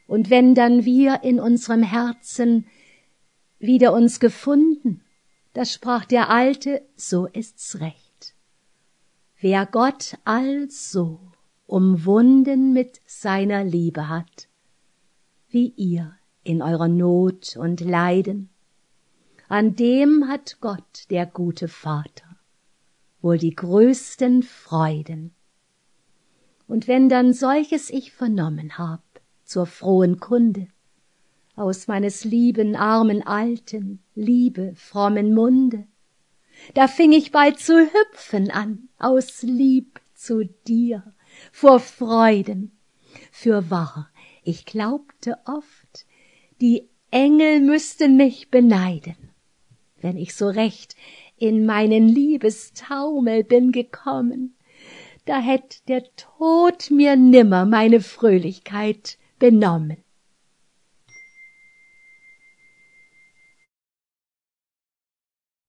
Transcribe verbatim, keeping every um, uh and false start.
Und wenn dann wir in unserem Herzen wieder uns gefunden, da sprach der Alte, so ist's recht. Wer Gott also umwunden mit seiner Liebe hat, wie ihr in eurer Not und Leiden, an dem hat Gott, der gute Vater, wohl die größten Freuden. Und wenn dann solches ich vernommen hab, zur frohen Kunde, aus meines lieben, armen Alten, liebe, frommen Munde, da fing ich bald zu hüpfen an, aus Lieb zu dir, vor Freuden. Fürwahr, ich glaubte oft, die Engel müssten mich beneiden, wenn ich so recht in meinen Liebestaumel bin gekommen, da hätt der Tod mir nimmer meine Fröhlichkeit benommen.